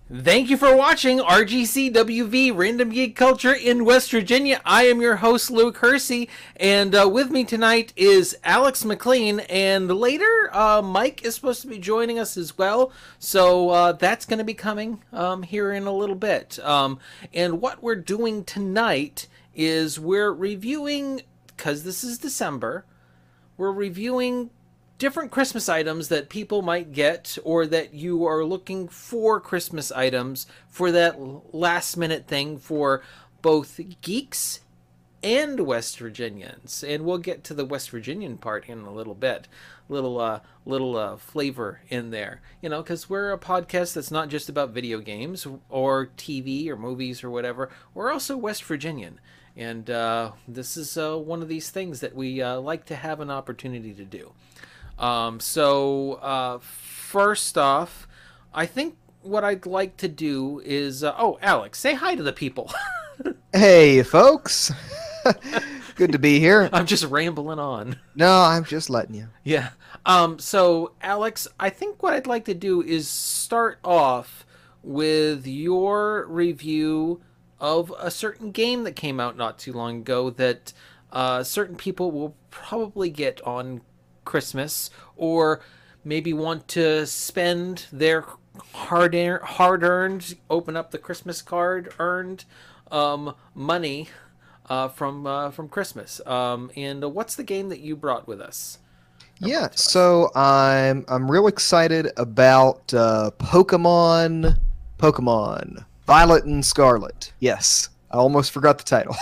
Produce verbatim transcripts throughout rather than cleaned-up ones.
Thank you for watching R G C W V Random Geek Culture in West Virginia. I am your host, Luke Hersey, and uh, with me tonight is Alex McLean, and later uh, Mike is supposed to be joining us as well, so uh, that's going to be coming um, here in a little bit. Um, and what we're doing tonight is we're reviewing, because this is December, we're reviewing different Christmas items that people might get, or that you are looking for Christmas items for that last minute thing for both geeks and West Virginians. And we'll get to the West Virginian part in a little bit. Little uh little uh flavor in there. You know, because we're a podcast that's not just about video games or T V or movies or whatever. We're also West Virginian. And uh, this is uh, one of these things that we uh, like to have an opportunity to do. Um, so, uh, first off, I think what I'd like to do is, uh, oh, Alex, say hi to the people. Hey, folks. Good to be here. I'm just rambling on. No, I'm just letting you. Yeah. Um, so, Alex, I think what I'd like to do is start off with your review of a certain game that came out not too long ago that, uh, certain people will probably get on Christmas, or maybe want to spend their hard hard earned, open up the Christmas card earned um, money uh, from uh, from Christmas. Um, and what's the game that you brought with us? Yeah, so I'm I'm real excited about uh, Pokemon Pokemon Violet and Scarlet. Yes, I almost forgot the title.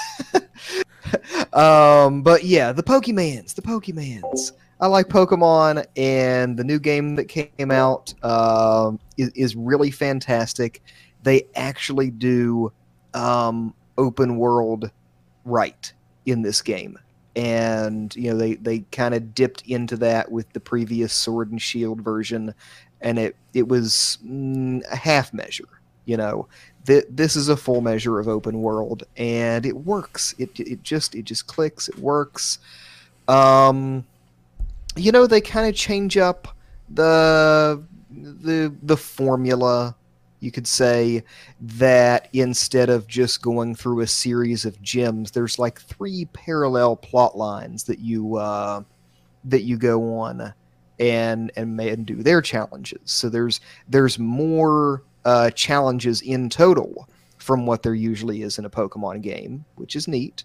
um, but yeah, the Pokemans, the Pokemans. I like Pokemon, and the new game that came out um, is, is really fantastic. They actually do um, open world right in this game, and you know they, they kind of dipped into that with the previous Sword and Shield version, and it it was mm, a half measure. You know, Th- this is a full measure of open world, and it works. It it just it just clicks. It works. Um, You know, they kind of change up the the the formula, you could say, that instead of just going through a series of gyms, there's like three parallel plot lines that you uh, that you go on and and and do their challenges. So there's there's more uh, challenges in total from what there usually is in a Pokemon game, which is neat.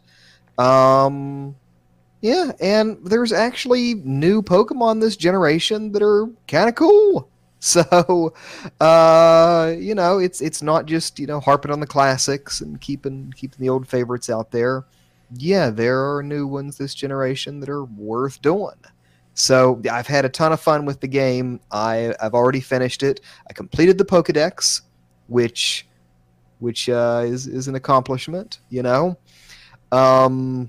Um, Yeah, and there's actually new Pokemon this generation that are kind of cool. So, uh, you know, it's it's not just, you know, harping on the classics and keeping keeping the old favorites out there. Yeah, there are new ones this generation that are worth doing. So I've had a ton of fun with the game. I I've already finished it. I completed the Pokedex, which which uh, is is an accomplishment, you know. Um,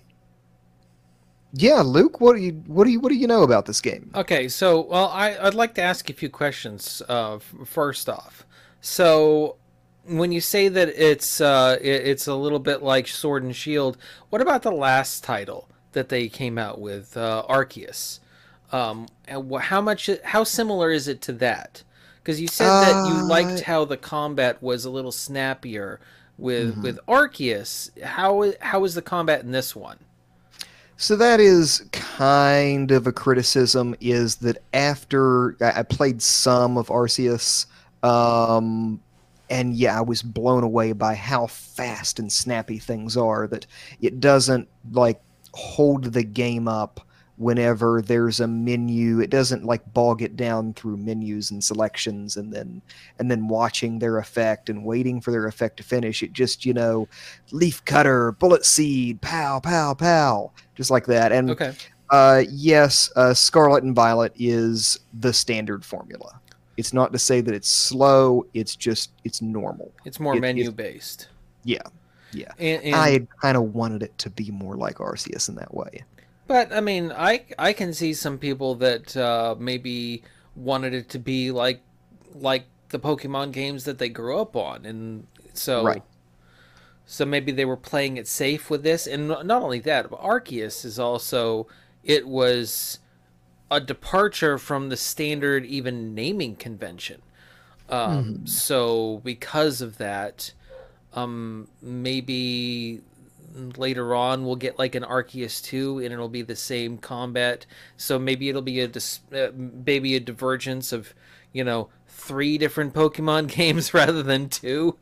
Yeah, Luke, what do you what do you what do you know about this game? Okay, so well, I, I'd like to ask you a few questions. Uh, f- first off, so when you say that it's uh, it, it's a little bit like Sword and Shield, what about the last title that they came out with, uh, Arceus? Um, and wh- how much? How similar is it to that? Because you said that you liked Uh, how the combat was a little snappier with mhm. with Arceus. How how is the combat in this one? So that is kind of a criticism, is that after I I played some of Arceus, um, and yeah, I was blown away by how fast and snappy things are, that it doesn't like hold the game up whenever there's a menu. It doesn't like bog it down through menus and selections and then and then watching their effect and waiting for their effect to finish. It just, you know, leaf cutter, bullet seed, pow, pow, pow, just like that. And Okay, uh, yes, uh, Scarlet and Violet is the standard formula. It's not to say that it's slow. It's just it's normal. it's more It, menu it's based, yeah, yeah. and, and I kind of wanted it to be more like Arceus in that way. But I mean, I I can see some people that uh, maybe wanted it to be like like the Pokemon games that they grew up on, and Right. so so maybe they were playing it safe with this. And not only that, but Arceus is also, it was a departure from the standard even naming convention. Um, Mhm. so because of that, um, maybe later on we'll get like an Arceus two and it'll be the same combat. So maybe it'll be a dis- uh, maybe a divergence of, you know, three different Pokemon games rather than two.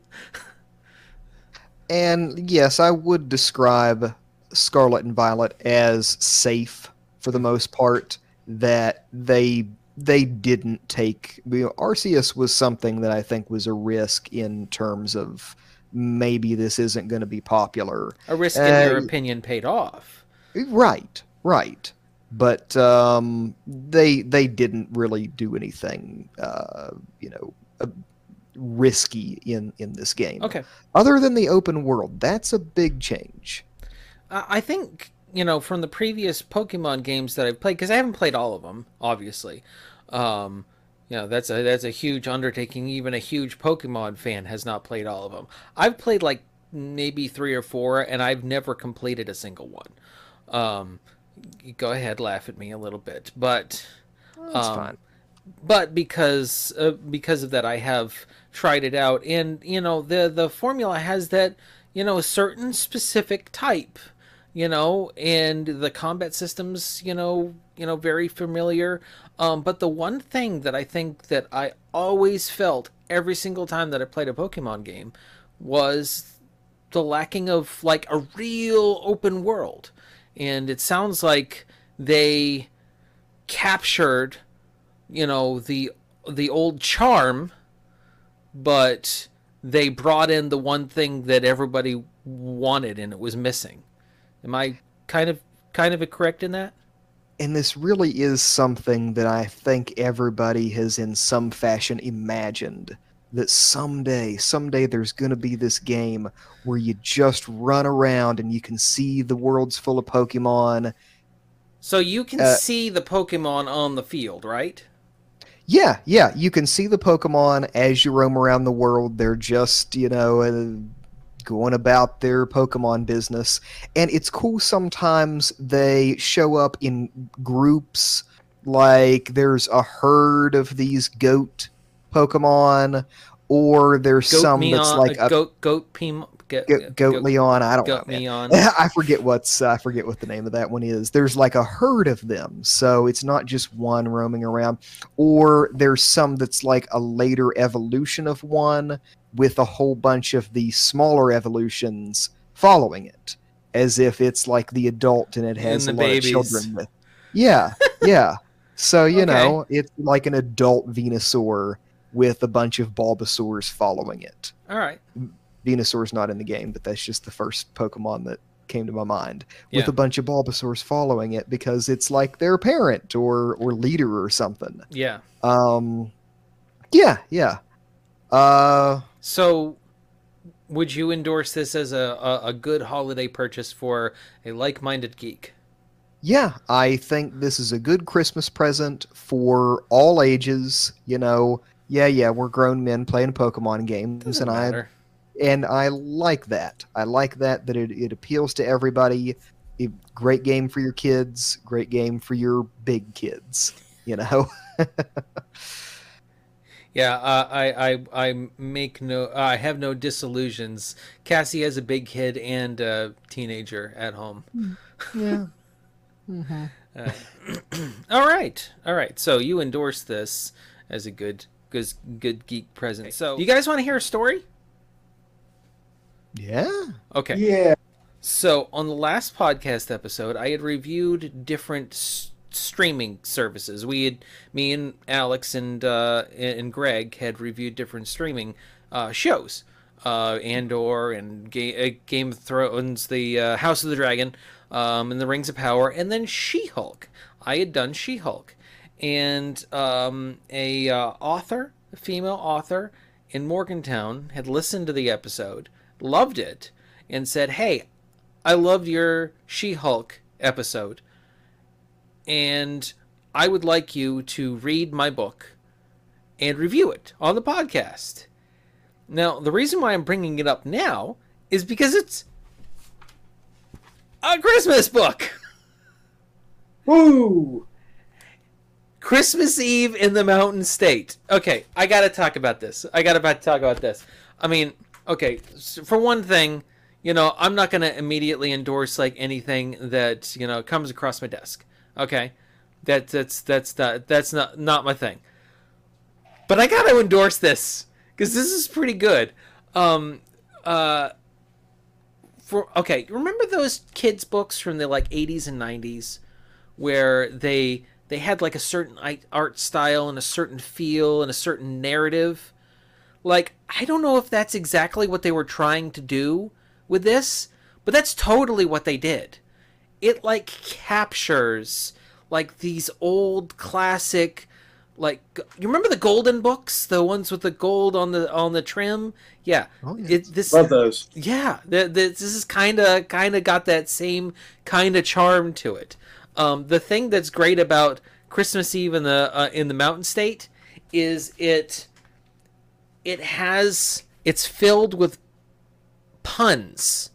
And yes, I would describe Scarlet and Violet as safe for the most part. That they they didn't take. You know, Arceus was something that I think was a risk in terms of maybe this isn't going to be popular. A risk in Uh, their opinion paid off. right, right. But um, they they didn't really do anything, uh, you know, uh, risky in in this game. Okay. Other than the open world, that's a big change. I think, you know, from the previous Pokemon games that I've played, because I haven't played all of them, obviously. Um, you know, that's a that's a huge undertaking. Even a huge Pokemon fan has not played all of them. I've played like maybe three or four, and I've never completed a single one. Um, go ahead, laugh at me a little bit, but That's um, fine. but because uh, because of that, I have tried it out, and you know the the formula has that, you know, a certain specific type, you know, and the combat systems, you know, you know, very familiar. Um, but the one thing that I think that I always felt every single time that I played a Pokemon game was the lacking of like a real open world, and it sounds like they captured, you know, the the old charm, but they brought in the one thing that everybody wanted and it was missing. Am I kind of kind of correct in that? And this really is something that I think everybody has in some fashion imagined that someday, someday there's going to be this game where you just run around and you can see the world's full of Pokemon. So you can Uh, see the Pokemon on the field, right? yeah, yeah, you can see the Pokemon as you roam around the world. They're just, you know, uh, going about their Pokemon business. And it's cool sometimes they show up in groups, like there's a herd of these goat Pokemon, or there's Goat some that's Meon, like uh, a goat goat Pim, goat, Go- Goat goat, Leon. I don't know, goat man. Meon. I forget what's I forget what the name of that one is. There's like a herd of them, so it's not just one roaming around. Or there's some that's like a later evolution of one with a whole bunch of the smaller evolutions following it, as if it's like the adult and it has And a the lot of babies. children with. Yeah, yeah. So you Okay. know, it's like an adult Venusaur with a bunch of Bulbasaurs following it. All right. Venusaur's not in the game, but that's just the first Pokemon that came to my mind. With Yeah. a bunch of Bulbasaurs following it because it's like their parent or or leader or something. Yeah. Um, yeah, yeah. Uh, So would you endorse this as a, a, a good holiday purchase for a like-minded geek? yeah, I think this is a good Christmas present for all ages. You know, yeah, yeah, we're grown men playing Pokemon games, Doesn't and matter. I and I like that. I like that that it, it appeals to everybody. A great game for your kids, great game for your big kids. You know. Yeah, uh, I, I I make no I have no disillusions. Cassie has a big kid and a teenager at home. Yeah. Mm-hmm. Uh, all right, all right. So you endorse this as a good good good geek present. So do you guys want to hear a story? Yeah. Okay. Yeah. So on the last podcast episode, I had reviewed different s- streaming services. We had, me and Alex and uh, and Greg had reviewed different streaming uh, shows, uh, Andor and Ga- uh, Game of Thrones, the uh, House of the Dragon, um, and the Rings of Power, and then She-Hulk. I had done She-Hulk, and um, a uh, author, a female author in Morgantown, had listened to the episode, loved it, and said, "Hey, I loved your She-Hulk episode, and I would like you to read my book and review it on the podcast." Now, the reason why I'm bringing it up now is because it's a Christmas book. Woo! Christmas Eve in the Mountain State. Okay, I gotta talk about this. I gotta talk about this. I mean, okay, for one thing, you know, I'm not gonna immediately endorse like anything that you know comes across my desk. Okay, that that's that's not that's not not my thing. But I gotta endorse this because this is pretty good. Um, uh, for okay, remember those kids' books from the like eighties and nineties where they they had like a certain art style and a certain feel and a certain narrative? Like, I don't know if that's exactly what they were trying to do with this, but that's totally what they did. It like captures like these old classic, like, you remember the golden books, the ones with the gold on the on the trim? Yeah, Oh, yes. it, this Love those. yeah, the, the, this is kind of kind of got that same kind of charm to it. Um, the thing that's great about Christmas Eve in the uh, in the Mountain State is it it has it's filled with puns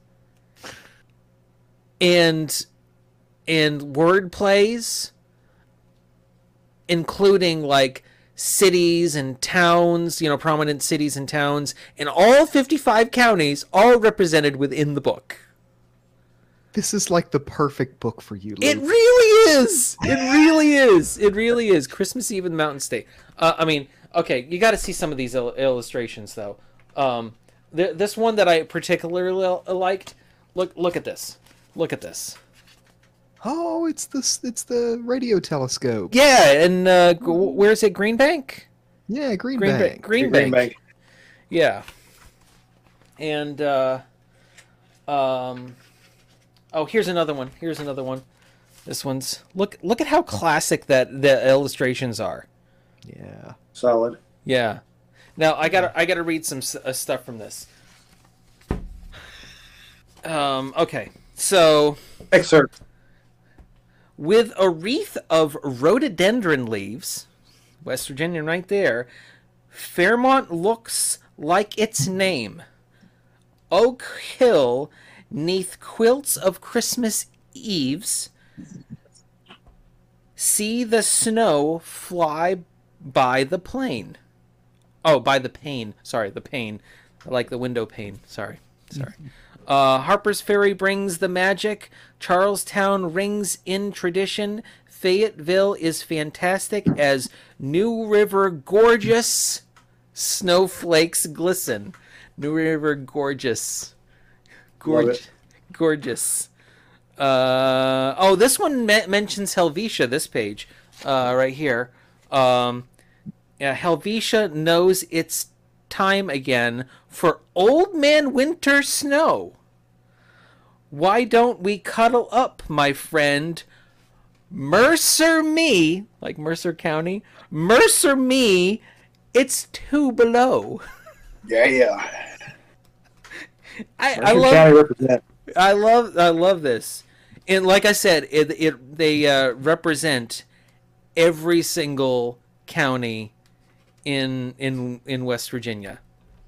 and and word plays, including like cities and towns, you know, prominent cities and towns, and all fifty-five counties, all represented within the book. This is like the perfect book for you, Luke. It really is. It really is. It really is. Christmas Eve in the Mountain State. Uh, I mean, okay, you got to see some of these il- illustrations, though. Um, th- this one that I particularly liked. Look, look at this. Look at this. Oh, it's the it's the radio telescope. Yeah, and uh, g- where is it? Green Bank. Yeah, Green, Green Bank. Bank. Green, Green Bank. Bank. Yeah. And uh, um, oh, here's another one. Here's another one. This one's look. Look at how classic that the illustrations are. Yeah. Solid. Yeah. Now I gotta I gotta read some s- uh, stuff from this. Um. Okay. So Excerpt. with a wreath of rhododendron leaves, West Virginia right there, Fairmont looks like its name. Oak Hill, neath quilts of Christmas Eves, see the snow fly by the plane. Oh, by the pane. Sorry, the pane. I like the window pane. Sorry. Sorry. Uh, Harper's Ferry brings the magic. Charlestown rings in tradition. Fayetteville is fantastic as New River gorgeous. Snowflakes glisten. New River gorgeous. Love Gorge- it. gorgeous. Uh, oh, this one me- mentions Helvetia, this page, uh, right here. Um, yeah, Helvetia knows it's time again for Old Man Winter snow. Why don't we cuddle up, my friend? Mercer me, like Mercer County. Mercer me, it's two below. Yeah, yeah. I, I Mercer love County represent. I love I love this, and like I said, it it they uh, represent every single county in in in West Virginia,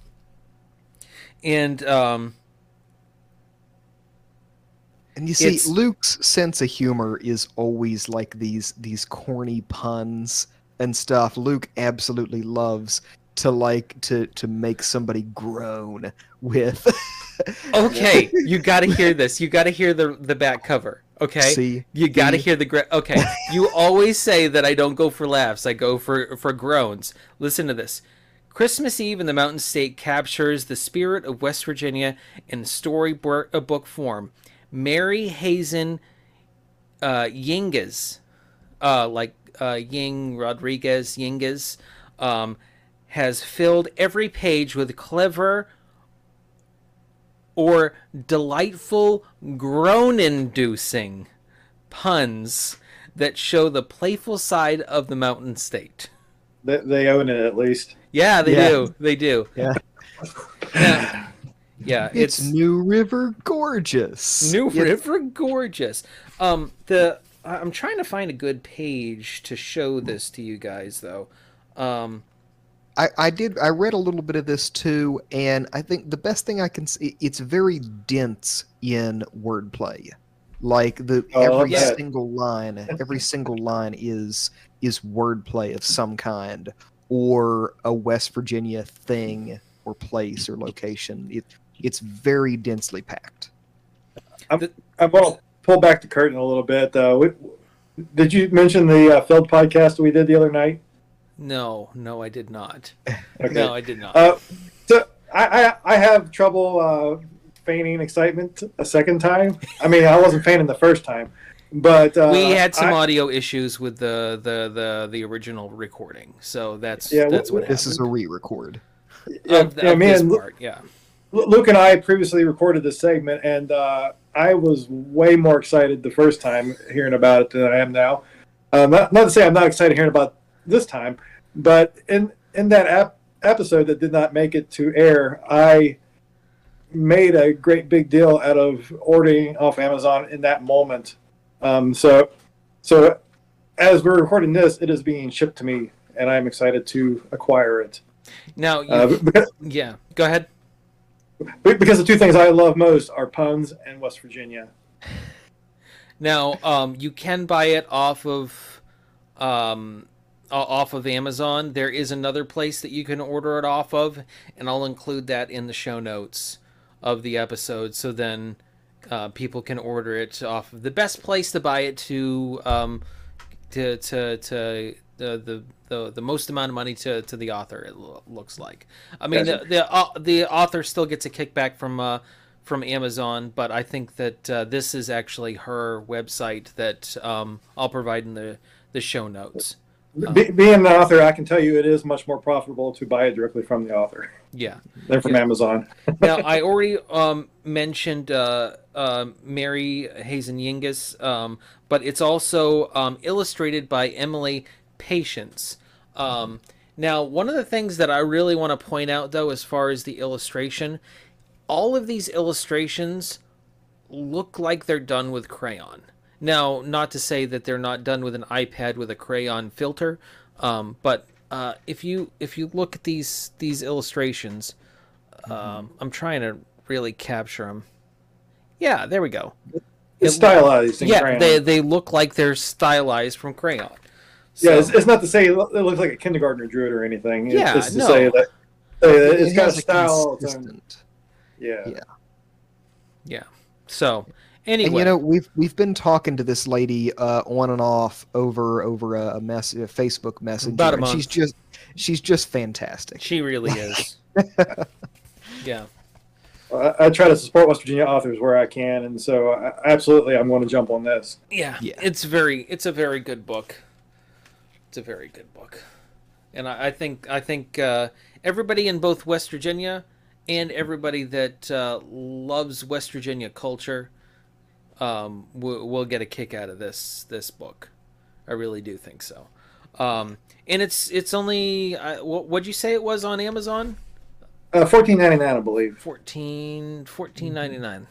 and um, And you see, It's- Luke's sense of humor is always like these these corny puns and stuff. Luke absolutely loves to like to to make somebody groan with. okay, you got to hear this. You got to hear the the back cover. Okay, See, you got to see? hear the gra- okay. You always say that I don't go for laughs. I go for for groans. Listen to this. Christmas Eve in the Mountain State captures the spirit of West Virginia in storybook form. Mary Hazen uh, Yingas, uh, like uh, Ying Rodriguez Yingas, um, has filled every page with clever or delightful groan-inducing puns that show the playful side of the Mountain State. They, they own it at least. Yeah, they Yeah. do. They do. Yeah. Yeah, yeah It's, it's New River gorgeous. New It- River gorgeous. Um, the I- I'm trying to find a good page to show this to you guys, though. Um, I, I did. I read a little bit of this too, and I think the best thing I can see, it's very dense in wordplay. Like the Oh, every yeah. single line, every single line is is wordplay of some kind, or a West Virginia thing, or place, or location. It it's very densely packed. I'm going to pull back the curtain a little bit. Uh, we, did you mention the uh, Feld podcast we did the other night? No, no, I did not. Okay. No, I did not. Uh, so I, I, I have trouble uh, feigning excitement a second time. I mean, I wasn't feigning the first time, but uh, we had some I, audio issues with the, the, the, the original recording, so that's Yeah, that's what This happened. is a re-record. yeah, of, yeah, of me this and Lu- part, yeah. Luke and I previously recorded this segment, and uh, I was way more excited the first time hearing about it than I am now. Uh, not, not to say I'm not excited hearing about this time, but in in that ap- episode that did not make it to air, I made a great big deal out of ordering off Amazon in that moment. Um, so, so as we're recording this, it is being shipped to me, and I'm excited to acquire it. Now, you, Uh, because, yeah, go ahead. because the two things I love most are puns and West Virginia. Now, um, you can buy it off of, um, o- off of Amazon. There is another place that you can order it off of, and I'll include that in the show notes of the episode. So then, uh, people can order it off of the best place to buy it to, um, to to to the the the, the most amount of money to, to the author. It lo- looks like. I mean, Gotcha. the the, uh, the author still gets a kickback from. Uh, from Amazon, but I think that uh, this is actually her website that um, I'll provide in the, the show notes. Be, being the author, I can tell you it is much more profitable to buy it directly from the author Yeah. than from Yeah. Amazon. Now, I already um, mentioned uh, uh, Mary Hazen Yingus, um, but it's also um, illustrated by Emily Patience. Um, now, one of the things that I really want to point out, though, as far as the illustration, all of these illustrations look like they're done with crayon. Now, not to say that they're not done with an iPad with a crayon filter, um, but uh, if you if you look at these these illustrations, um, I'm trying to really capture them. Yeah, there we go. It's stylized in Yeah, crayon. they they look like they're stylized from crayon. yeah, So- it's, it's not to say it lo- it looks like a kindergartner drew it or anything. It's, Yeah, it's to no. say that uh, it's It got a has a style. It's own- consistent- yeah. Yeah. yeah. So anyway, And you know, we've we've been talking to this lady uh, on and off over over a, a mess a Facebook Messenger. About a and month. she's just she's just fantastic. she really is. Yeah. I, I try to support West Virginia authors where I can, and so I, absolutely, I'm going to jump on this. Yeah, Yeah. it's very, it's a very good book. It's a very good book, and I, I think, I think uh, everybody in both West Virginia and everybody that uh, loves West Virginia culture um, will, will get a kick out of this this book. I really do think so. Um, and it's it's only uh, what what'd you say it was on Amazon? Uh, fourteen ninety-nine, I believe. Fourteen fourteen ninety nine.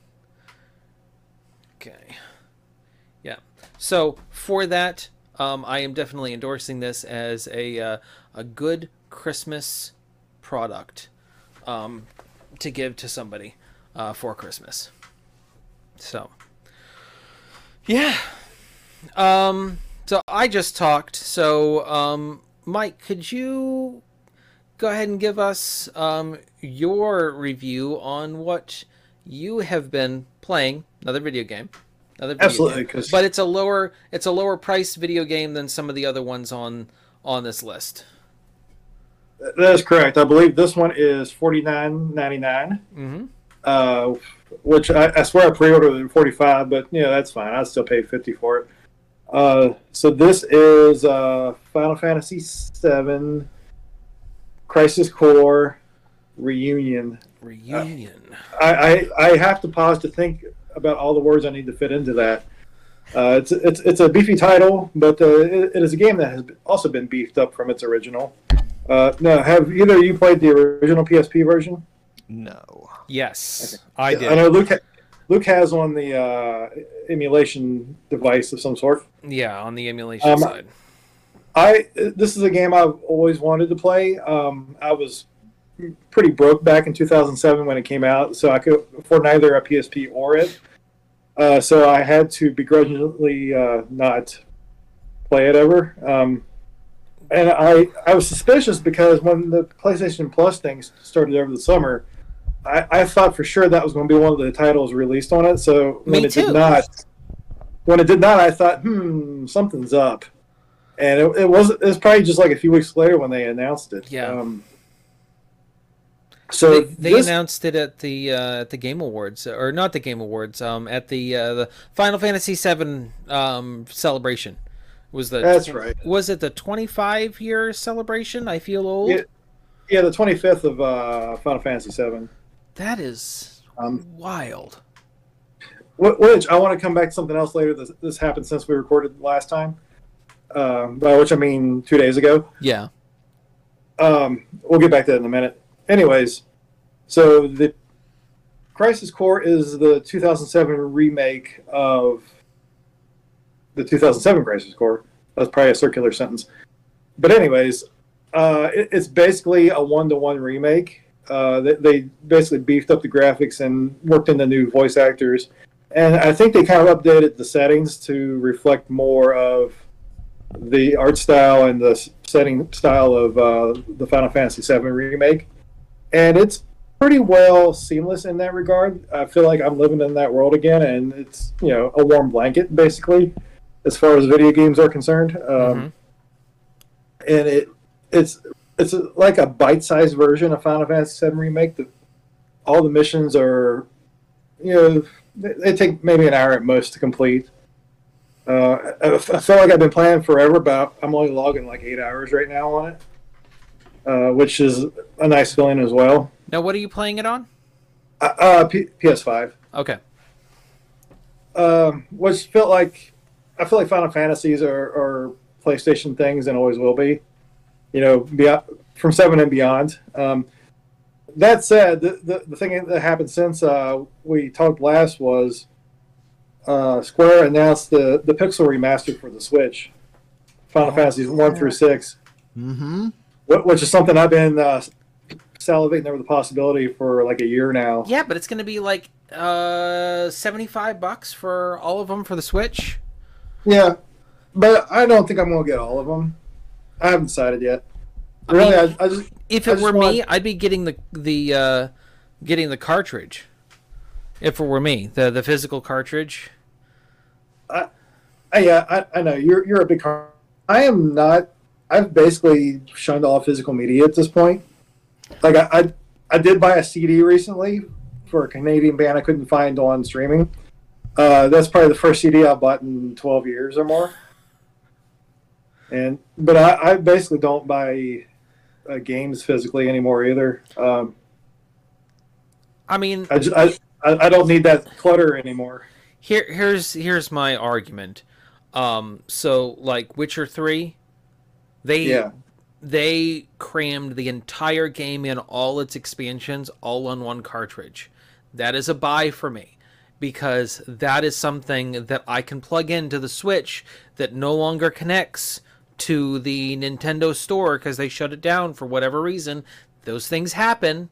Okay. Yeah. So for that, um, I am definitely endorsing this as a uh, a good Christmas product um, to give to somebody uh, for Christmas. So. Yeah. Um. So I just talked. So, um, Mike, could you go ahead and give us um, your review on what you have been playing? Another video game. Another video Absolutely, game. 'cause- But it's a lower it's a lower priced video game than some of the other ones on on this list. That is correct. I believe this one is forty-nine ninety-nine, Mm-hmm. uh, which I, I swear I pre-ordered at forty-five, but yeah, that's fine. I'll still pay fifty for it. Uh, so this is uh, Final Fantasy seven Crisis Core Reunion. Reunion. I, I, I have to pause to think about all the words I need to fit into that. Uh, it's it's it's a beefy title, but uh, it, it is a game that has also been beefed up from its original. Uh, now, have either of you played the original P S P version? No. Yes, I did. I know Luke. Ha- Luke has on the uh, emulation device of some sort. Yeah, on the emulation Um, side. I this is a game I've always wanted to play. Um, I was pretty broke back in two thousand seven when it came out, so I could afford neither a P S P or it. uh, so I had to begrudgingly uh, not play it ever. Um, and I I was suspicious because when the PlayStation Plus things started over the summer, I, I thought for sure that was going to be one of the titles released on it. So when Me it too. did not, when it did not, I thought, hmm, something's up. And it, it was it was probably just like a few weeks later when they announced it. Yeah. Um, so they, they this, announced it at the uh, at the Game Awards, or not the Game Awards, um, at the uh, the Final Fantasy seven um, celebration. Was the That's right. Was it the twenty-five year celebration? I feel old. Yeah, yeah the twenty-fifth of uh, Final Fantasy seven. That is Um, wild. wh- Which I want to come back to something else later. This, this happened since we recorded last time, um, by which I mean two days ago. Yeah. Um, we'll get back to that in a minute. Anyways, so the Crisis Core is the two thousand seven remake of the two thousand seven Crisis Core. That's probably a circular sentence. But anyways, uh, it, it's basically a one-to-one remake. Uh, they, they basically beefed up the graphics and worked in the new voice actors. And I think they kind of updated the settings to reflect more of the art style and the setting style of uh, the Final Fantasy seven remake. And it's pretty well seamless in that regard. I feel like I'm living in that world again, and it's, you know, a warm blanket, basically, as far as video games are concerned. Um, Mm-hmm. And it it's it's like a bite-sized version of Final Fantasy seven remake. The, all the missions are, you know, they, they take maybe an hour at most to complete. Uh, I, I feel like I've been playing forever, but I'm only logging like eight hours right now on it, uh, which is a nice feeling as well. Now, what are you playing it on? Uh, uh, P- P S five. Okay. Um, which felt like I feel like Final Fantasies are, are PlayStation things and always will be. You know, beyond, from seven and beyond. Um, that said, the, the the thing that happened since uh, we talked last was uh, Square announced the the Pixel remaster for the Switch, Final Oh, Fantasies one through six, Mm-hmm. wh- which is something I've been uh, salivating over the possibility for like a year now. Yeah, but it's going to be like uh, seventy-five bucks for all of them for the Switch. Yeah, but I don't think I'm going to get all of them. I haven't decided yet. I Really, mean, I, I just If I it just were want- me, I'd be getting the the uh, getting the cartridge. If it were me, the the physical cartridge. I, yeah, I, I know you're you're a big. Car- I am not. I've basically shunned all physical media at this point. Like I, I, I did buy a C D recently for a Canadian band I couldn't find on streaming. Uh, that's probably the first C D I've bought in twelve years or more. And but I, I basically don't buy uh, games physically anymore either. Um, I mean, I, just, I I I don't need that clutter anymore. here here's here's my argument. Um, so like Witcher three, they Yeah. they crammed the entire game in, all its expansions, all on one cartridge. That is a buy for me, because that is something that I can plug into the Switch that no longer connects to the Nintendo store because they shut it down for whatever reason. Those things happen,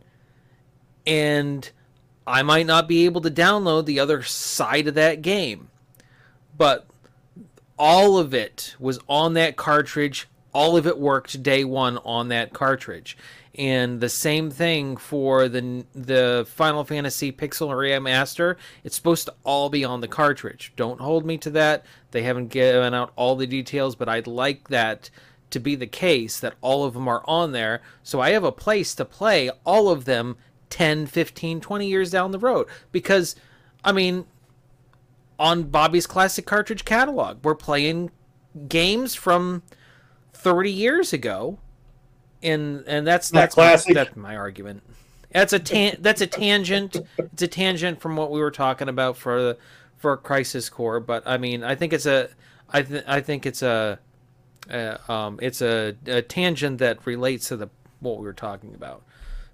and I might not be able to download the other side of that game. But all of it was on that cartridge. All of it worked day one on that cartridge. And the same thing for the the Final Fantasy Pixel Remaster. It's supposed to all be on the cartridge. Don't hold me to that. They haven't given out all the details, but I'd like that to be the case, that all of them are on there. So I have a place to play all of them ten, fifteen, twenty years down the road. Because, I mean, on Bobby's Classic Cartridge Catalog, we're playing games from thirty years ago. And and that's Not that's my, classic. that's my argument. That's a tan- that's a tangent. It's a tangent from what we were talking about for the for Crisis Core. But I mean, I think it's a I th- I think it's a uh, um it's a, a tangent that relates to the what we were talking about.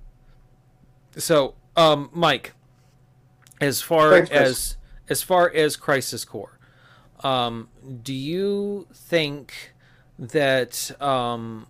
So, um, Mike, as far Thanks, Chris. as as far as Crisis Core, um, do you think that um,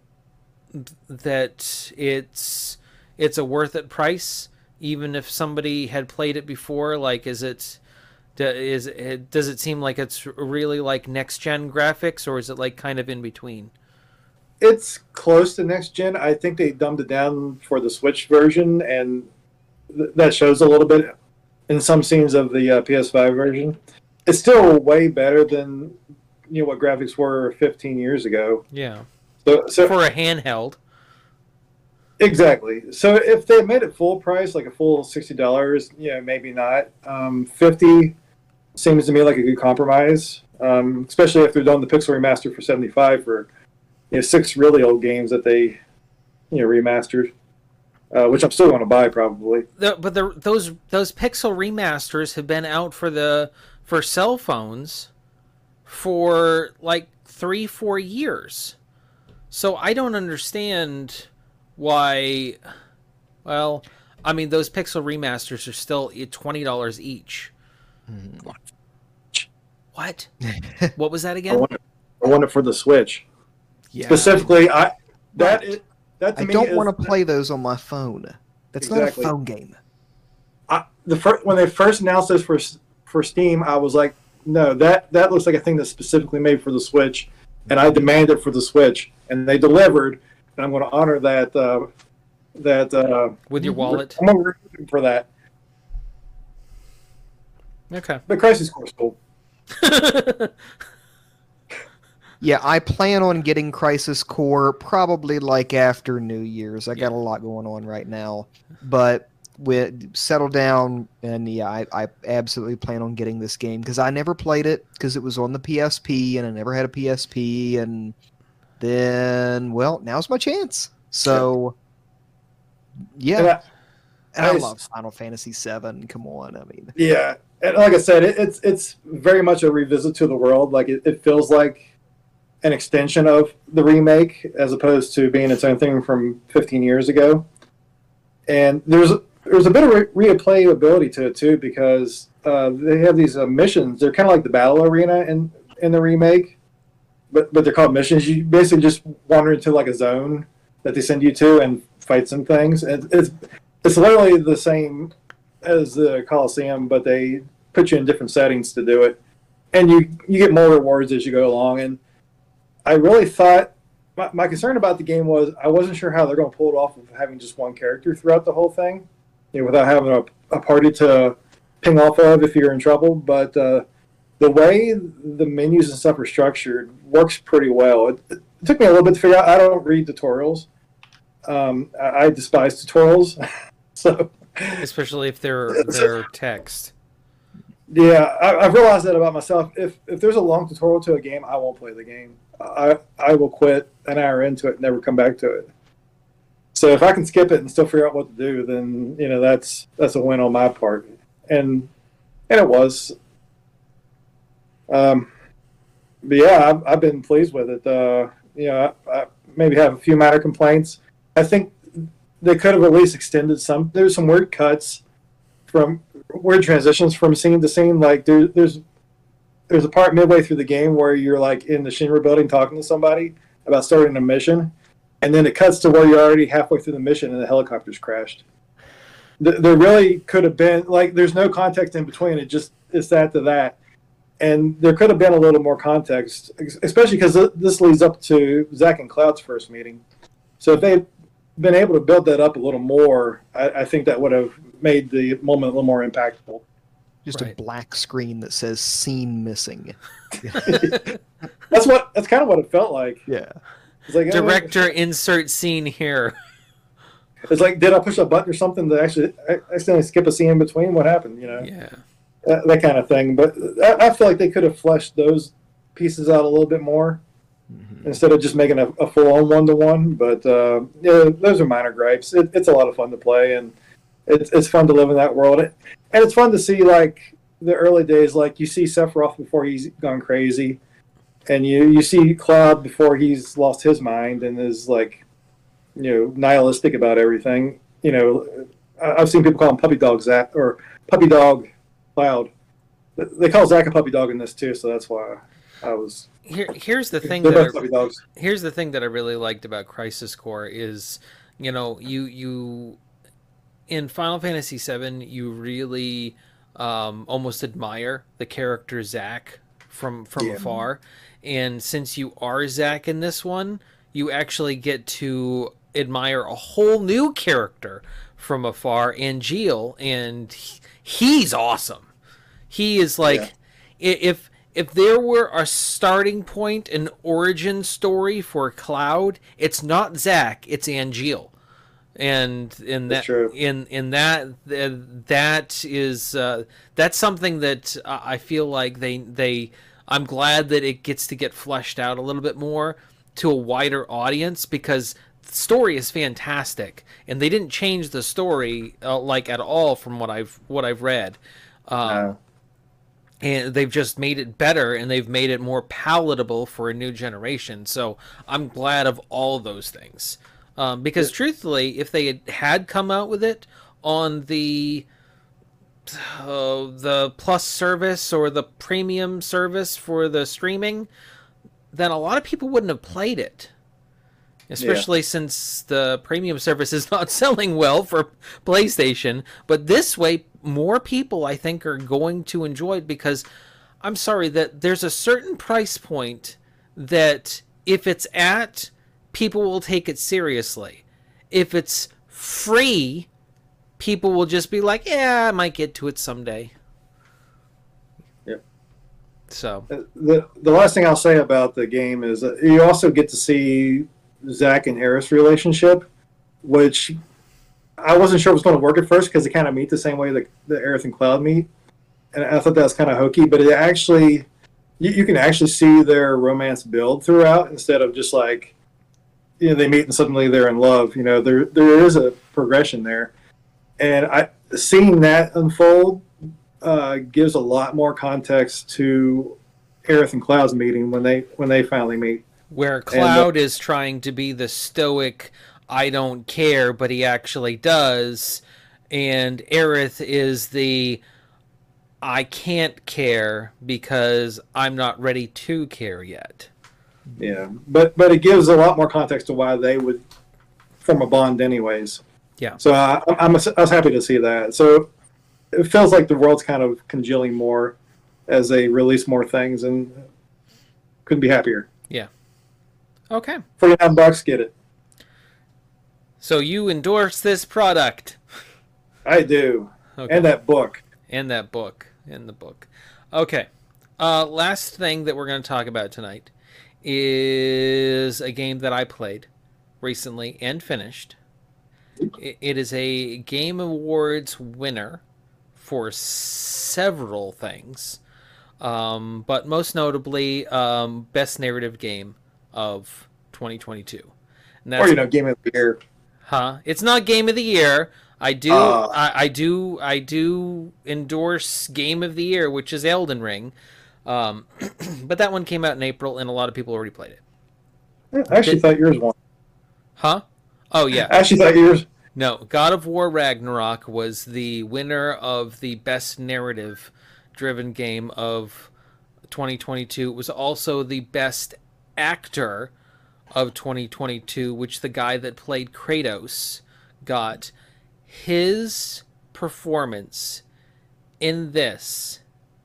that it's it's a worth it price, even if somebody had played it before? Like, is it Do, is it, does it seem like it's really like next gen graphics, or is it like kind of in between? It's close to next gen. I think they dumbed it down for the Switch version, and th- that shows a little bit in some scenes of the uh, P S five version. It's still way better than you know what graphics were fifteen years ago. Yeah. So, so for a handheld. Exactly. So if they made it full price, like a full sixty dollars, yeah, maybe not. Um, Fifty seems to me like a good compromise, um, especially if they're doing the Pixel remaster for seventy five for you know six really old games that they you know remastered, uh, which I'm still going to buy probably. The, but the, those those Pixel remasters have been out for the for cell phones for like three four years, so I don't understand why. Well, I mean, those Pixel remasters are still twenty dollars each. Mm. What? What was that I again? want it, I want it for the Switch. Yeah. Specifically, I that Right. is, that to I me don't is- want to play those on my phone. That's Exactly. not a phone game. I, the first when they first announced this for for Steam, I was like, no, that that looks like a thing that's specifically made for the Switch, and I demanded it for the Switch, and they delivered, and I'm going to honor that uh, that uh, With your wallet? I'm going to for that. Okay. But Crisis Core is cool. Yeah, I plan on getting Crisis Core probably like after New Year's. I got a lot going on right now, but with settle down, and yeah, I, I absolutely plan on getting this game because I never played it because it was on the P S P and I never had a P S P, and then well, now's my chance. So yeah, And I- and I I- love Final Fantasy seven. Come on, I mean, Yeah, and like I said, it, it's it's very much a revisit to the world. Like it, it feels like an extension of the remake as opposed to being its own thing from fifteen years ago. And there's there's a bit of re- replayability to it too because uh, they have these uh, missions. They're kind of like the battle arena in in the remake, but but they're called missions. You basically just wander into like a zone that they send you to and fight some things. And it's it's literally the same as the Coliseum, but they put you in different settings to do it, and you you get more rewards as you go along. And I really thought my, my concern about the game was I wasn't sure how they're going to pull it off of having just one character throughout the whole thing, you know, without having a, a party to ping off of if you're in trouble. But uh, the way the menus and stuff are structured works pretty well. It, it took me a little bit to figure out. I don't read tutorials. Um, I, I despise tutorials, so. Especially if they're they're text. Yeah, I, I've realized that about myself. If if there's a long tutorial to a game, I won't play the game. I I will quit an hour into it and never come back to it. So if I can skip it and still figure out what to do, then you know that's that's a win on my part. And and it was. Um, but yeah, I've, I've been pleased with it. Uh, you know, I, I maybe have a few minor complaints. I think they could have at least extended some. There's some weird cuts from weird transitions from scene to scene. Like there, there's there's a part midway through the game where you're like in the Shinra building talking to somebody about starting a mission, and then it cuts to where you're already halfway through the mission and the helicopter's crashed. Th- There really could have been like there's no context in between. It just it's that to that, and there could have been a little more context, ex- especially because this leads up to Zack and Cloud's first meeting. So if they'd been able to build that up a little more, I, I think that would have made the moment a little more impactful. just Right. a black screen that says "scene missing." That's what. That's kind of what it felt like. Yeah. It's like, oh, Director insert scene here. it's like, did I push a button or something to actually I accidentally skip a scene in between? What happened? You know, Yeah. that, that kind of thing. But I, I feel like they could have fleshed those pieces out a little bit more Mhm. instead of just making a, a full-on one-to-one. But uh, yeah, those are minor gripes. It, it's a lot of fun to play, and it's it's fun to live in that world, and it's fun to see like the early days. Like you see Sephiroth before he's gone crazy, and you you see Cloud before he's lost his mind and is like, you know, nihilistic about everything. You know, I- I've seen people call him Puppy Dog Zack or Puppy Dog Cloud. They call Zack a puppy dog in this too, so that's why I was. Here, here's the thing They're that both I, puppy dogs. here's the thing that I really liked about Crisis Core is, you know, you you in Final Fantasy seven you really um, almost admire the character Zack from from Yeah. afar. And since you are Zack in this one, you actually get to admire a whole new character from afar, Angeal, and he- he's awesome. He is like, Yeah. i- if if there were a starting point, an origin story for Cloud, it's not Zack, it's Angeal. And in that, That's true. in in that, uh, that is uh, that's something that uh, I feel like they they. I'm glad that it gets to get fleshed out a little bit more to a wider audience, because the story is fantastic, and they didn't change the story uh, like at all from what I've what I've read. Um, Uh, and they've just made it better, and they've made it more palatable for a new generation. So I'm glad of all those things, um, because truthfully, if they had, had come out with it on the uh, the Plus service or the premium service for the streaming, then a lot of people wouldn't have played it. Especially since the premium service is not selling well for PlayStation. But this way, more people, I think, are going to enjoy it, because I'm sorry that there's a certain price point that if it's at, people will take it seriously. If it's free, people will just be like, yeah, I might get to it someday. Yep. So, the the last thing I'll say about the game is that you also get to see Zack and Aerith's relationship, which I wasn't sure was going to work at first because they kind of meet the same way that the Aerith and Cloud meet, and I thought that was kind of hokey. But it actually, you, you can actually see their romance build throughout instead of just like, you know, they meet and suddenly they're in love. You know, there there is a progression there, and I seeing that unfold uh, gives a lot more context to Aerith and Cloud's meeting when they when they finally meet. where Cloud is trying to be the stoic, I don't care, but he actually does, and Aerith is the I can't care because I'm not ready to care yet. Yeah, but but it gives a lot more context to why they would form a bond, anyways. Yeah. So I, I'm I was happy to see that. So it feels like the world's kind of congealing more as they release more things, and couldn't be happier. Yeah. Okay. Forty-nine bucks, get it. So you endorse this product. I do, Okay. and that book. And that book. And the book. Okay. Uh, last thing that we're going to talk about tonight is a game that I played recently and finished. I- It is a Game Awards winner for several things, um, but most notably, um, Best Narrative Game of twenty twenty-two. And Or you know, Game of the Year. Huh? It's not Game of the Year. I do, Uh. I, I do, I do endorse Game of the Year, which is Elden Ring. Um, but that one came out in April, and a lot of people already played it. I actually Did- thought yours won. Huh? Oh yeah. I actually thought yours. No, God of War Ragnarok was the winner of the Best Narrative Driven Game of twenty twenty-two. It was also the Best Actor of twenty twenty-two, which the guy that played Kratos got. His performance in this,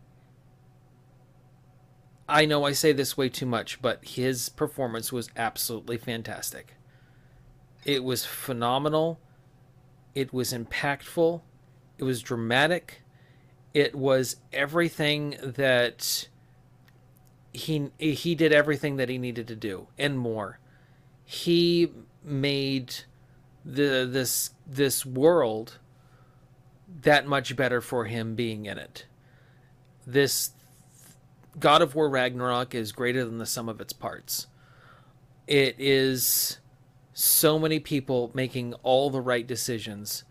I know I say this way too much, but his performance was absolutely fantastic. It was phenomenal. It was impactful. It was dramatic. It was everything that he he did everything that he needed to do and more. He made the this this world that much better for him being in it. This God of War Ragnarok is greater than the sum of its parts. It is so many people making all the right decisions.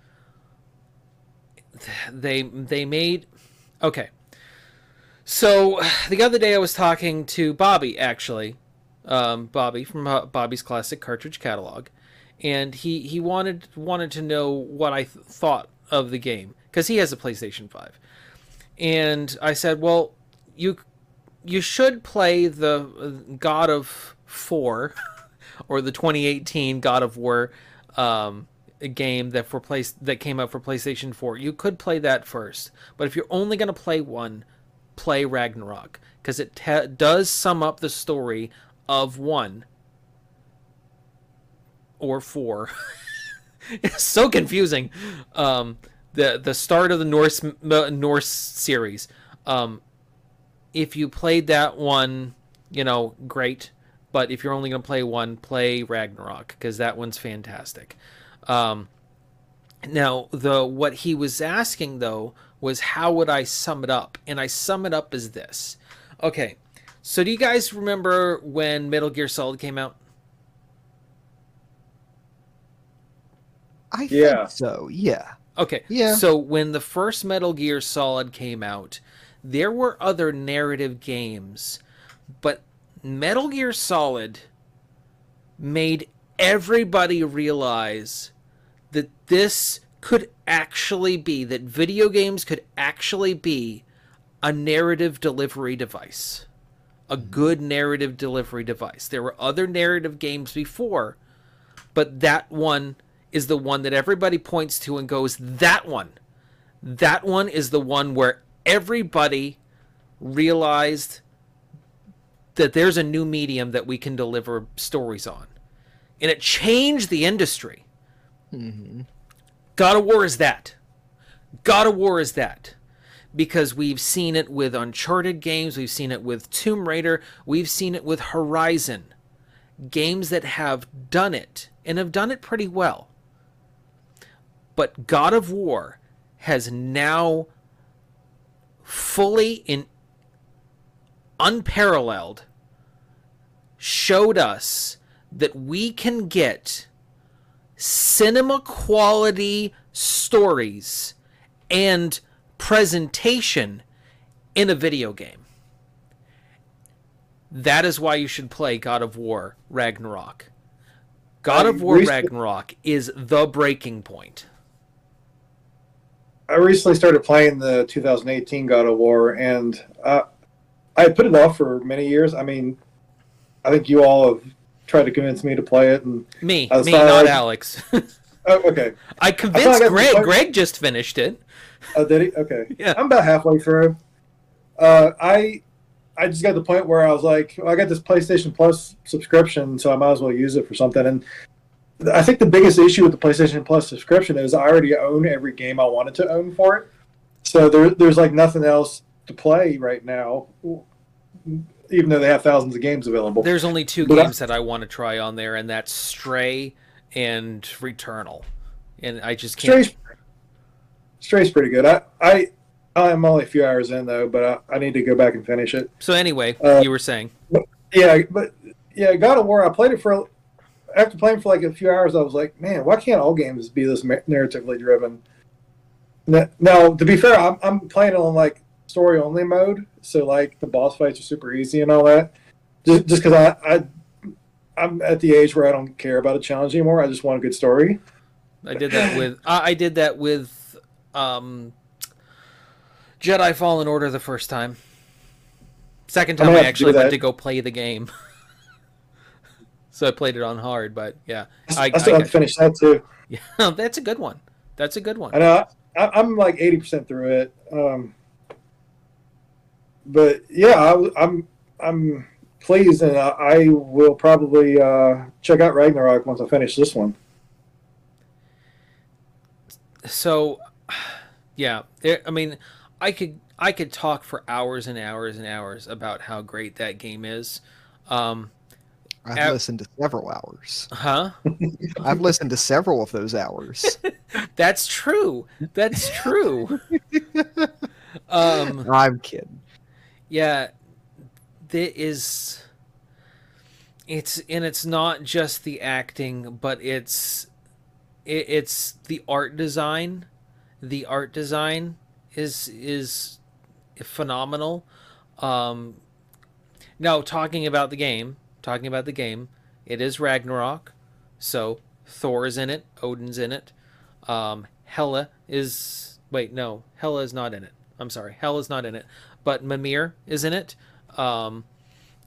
They they made okay. So the other day I was talking to Bobby, actually, um, Bobby from uh, Bobby's Classic Cartridge Catalog, and he he wanted wanted to know what I th- thought of the game because he has a PlayStation five, and I said, well, you you should play the God of Four or the twenty eighteen God of War um, game that for place that came out for PlayStation four. You could play that first, but if you're only going to play one, play Ragnarok, because it te- does sum up the story of one or four. It's so confusing. Um, the the start of the Norse Norse series. Um, if you played that one, you know, great. But if you're only going to play one, play Ragnarok, because that one's fantastic. Um, now, the what he was asking, though, was how would I sum it up? And I sum it up as this. Okay, so do you guys remember when Metal Gear Solid came out? I Yeah. think so, yeah. Okay, Yeah. so when the first Metal Gear Solid came out, there were other narrative games, but Metal Gear Solid made everybody realize that this could actually be, that video games could actually be a narrative delivery device. A good narrative delivery device. There were other narrative games before, but that one is the one that everybody points to and goes, that one. That one is the one where everybody realized that there's a new medium that we can deliver stories on. And it changed the industry. Mm-hmm. God of War is that. God of War is that. Because we've seen it with Uncharted games, we've seen it with Tomb Raider, we've seen it with Horizon. Games that have done it, and have done it pretty well. But God of War has now fully in unparalleled showed us that we can get cinema quality stories and presentation in a video game. That is why you should play God of War Ragnarok. God I of War recently- Ragnarok is the breaking point. I recently started playing the two thousand eighteen God of War, and uh, I put it off for many years. I mean, I think you all have tried to convince me to play it, and Me, I was me, fine. not Alex. oh, okay. I I convinced thought I got the Greg. point. Greg just finished it. Oh, did he? Okay. Yeah. I'm about halfway through. Uh, I I just got to the point where I was like, well, I got this PlayStation Plus subscription, so I might as well use it for something. And I think the biggest issue with the PlayStation Plus subscription is I already own every game I wanted to own for it. So there, there's like nothing else to play right now, even though they have thousands of games available. There's only two But I- games that I want to try on there, and that's Stray and Returnal. And I just can't. Stray's, Stray's pretty good. I, I I'm only a few hours in though, but I, I need to go back and finish it. So anyway, Uh, you were saying. Yeah, but yeah, God of War. I played it for after playing for like a few hours. I was like, man, why can't all games be this ma- narratively driven? Now, now, to be fair, I'm I'm playing it on like story only mode, so like the boss fights are super easy and all that. Just just because I I I'm at the age where I don't care about a challenge anymore. I just want a good story. I did that with. I I did that with um, Jedi Fallen Order the first time. Second I'm time gonna I have to actually do went that. to go play the game. So I played it on hard, but yeah, I, I still I have to finish that too. yeah, that's a good one. That's a good one. I know I, I'm like eighty percent through it. Um, but yeah, I, I'm I'm pleased, and I, I will probably uh, check out Ragnarok once I finish this one. So, yeah, there, I mean, I could I could talk for hours and hours and hours about how great that game is. Um, I've Ab- listened to several hours. huh? I've listened to several of those hours. That's true. That's true. um, I'm kidding. yeah, there is. It's and it's not just the acting, but it's it, it's the art design. The art design is is phenomenal. Um, now, talking about the game, talking about the game, it is Ragnarok, so Thor is in it, Odin's in it. Um, Hela is wait, no, Hela is not in it. I'm sorry, Hela's not in it, but Mimir is in it. Um,